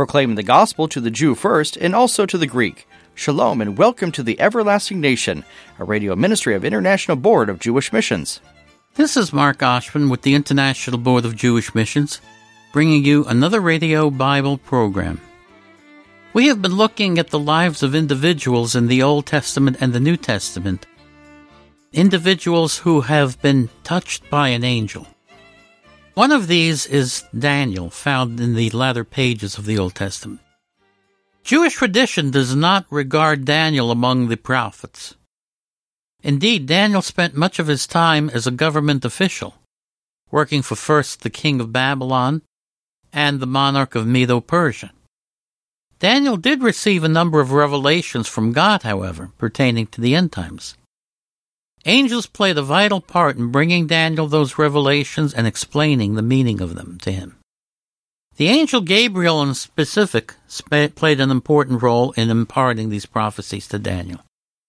proclaiming the gospel to the Jew first and also to the Greek. Shalom and welcome to the Everlasting Nation, a radio ministry of International Board of Jewish Missions. This is Mark Oshman with the International Board of Jewish Missions, bringing you another radio Bible program. We have been looking at the lives of individuals in the Old Testament and the New Testament, individuals who have been touched by an angel. One of these is Daniel, found in the latter pages of the Old Testament. Jewish tradition does not regard Daniel among the prophets. Indeed, Daniel spent much of his time as a government official, working for first the king of Babylon and the monarch of Medo-Persia. Daniel did receive a number of revelations from God, however, pertaining to the end times. Angels played a vital part in bringing Daniel those revelations and explaining the meaning of them to him. The angel Gabriel in specific played an important role in imparting these prophecies to Daniel.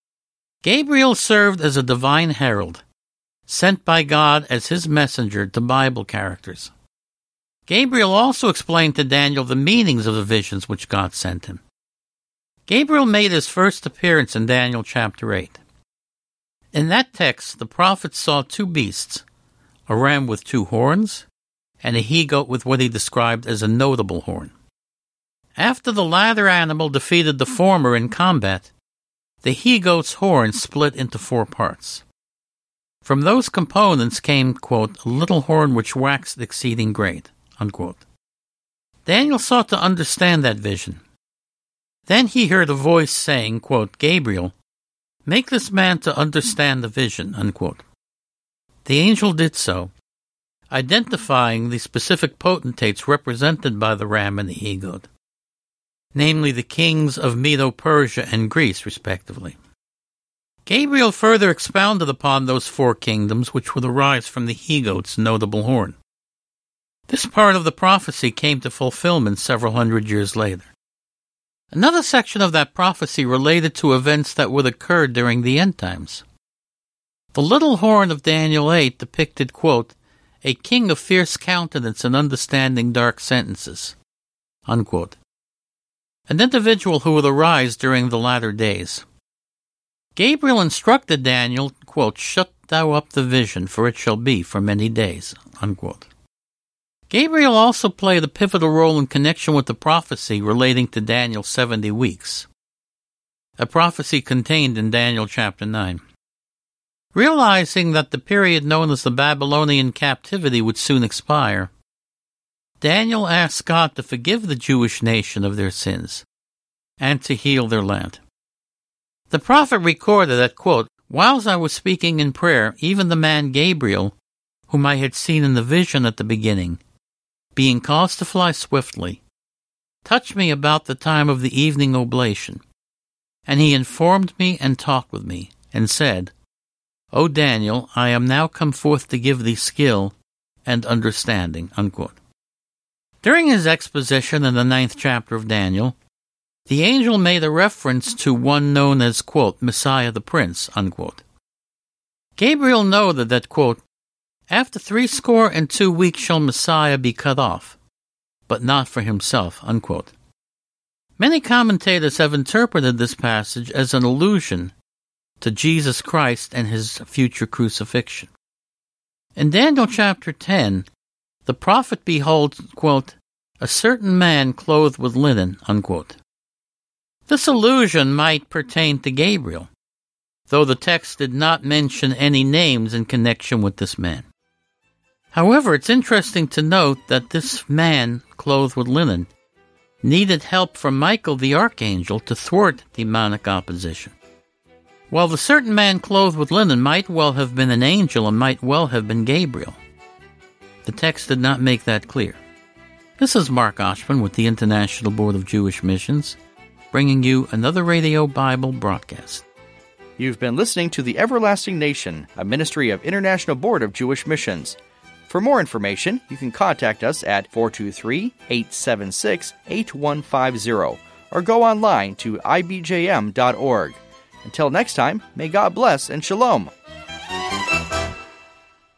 Gabriel served as a divine herald, sent by God as his messenger to Bible characters. Gabriel also explained to Daniel the meanings of the visions which God sent him. Gabriel made his first appearance in Daniel chapter 8. In that text, the prophet saw two beasts, a ram with two horns, and a he-goat with what he described as a notable horn. After the latter animal defeated the former in combat, the he-goat's horn split into 4 parts. From those components came, quote, a little horn which waxed exceeding great, unquote. Daniel sought to understand that vision. Then he heard a voice saying, quote, Gabriel, make this man to understand the vision, unquote. The angel did so, identifying the specific potentates represented by the ram and the he-goat, namely the kings of Medo-Persia and Greece, respectively. Gabriel further expounded upon those 4 kingdoms which would arise from the he-goat's notable horn. This part of the prophecy came to fulfillment several hundred years later. Another section of that prophecy related to events that would occur during the end times. The little horn of Daniel 8 depicted, quote, a king of fierce countenance and understanding dark sentences, unquote. An individual who would arise during the latter days. Gabriel instructed Daniel, quote, shut thou up the vision, for it shall be for many days, unquote. Gabriel also played a pivotal role in connection with the prophecy relating to Daniel's 70 weeks, a prophecy contained in Daniel chapter 9. Realizing that the period known as the Babylonian captivity would soon expire, Daniel asked God to forgive the Jewish nation of their sins and to heal their land. The prophet recorded that, quote, whilst I was speaking in prayer, even the man Gabriel, whom I had seen in the vision at the beginning, being caused to fly swiftly, touched me about the time of the evening oblation, and he informed me and talked with me, and said, O Daniel, I am now come forth to give thee skill and understanding, unquote. During his exposition in the 9th chapter of Daniel, the angel made a reference to one known as, quote, Messiah the Prince, unquote. Gabriel noted that, quote, after 62 weeks shall Messiah be cut off, but not for himself, unquote. Many commentators have interpreted this passage as an allusion to Jesus Christ and his future crucifixion. In Daniel chapter 10, the prophet beholds, quote, a certain man clothed with linen, unquote. This allusion might pertain to Gabriel, though the text did not mention any names in connection with this man. However, it's interesting to note that this man, clothed with linen, needed help from Michael the archangel to thwart demonic opposition. While the certain man clothed with linen might well have been an angel and might well have been Gabriel, the text did not make that clear. This is Mark Oshman with the International Board of Jewish Missions, bringing you another Radio Bible broadcast. You've been listening to The Everlasting Nation, a ministry of International Board of Jewish Missions. For more information, you can contact us at 423-876-8150 or go online to ibjm.org. Until next time, may God bless and shalom.